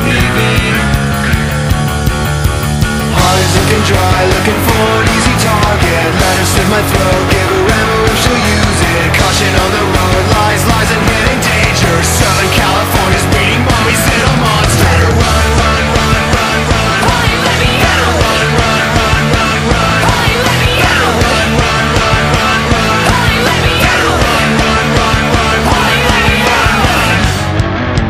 leaving. Heart is looking dry, looking for an easy target. Let her slit my throat, give her ammo if she'll use it. Caution on the road, lies, lies and hidden danger. Southern California's breeding mummies, little monsters. Better run, run, run, run, run. Why let me Better out? run, run, run, run, run. Why let me Better out? run, run, run, run, run. Why let me Better out? run, run, run, run. Why let me out?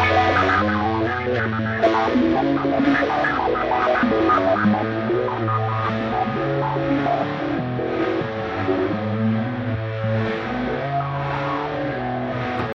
Why let me out?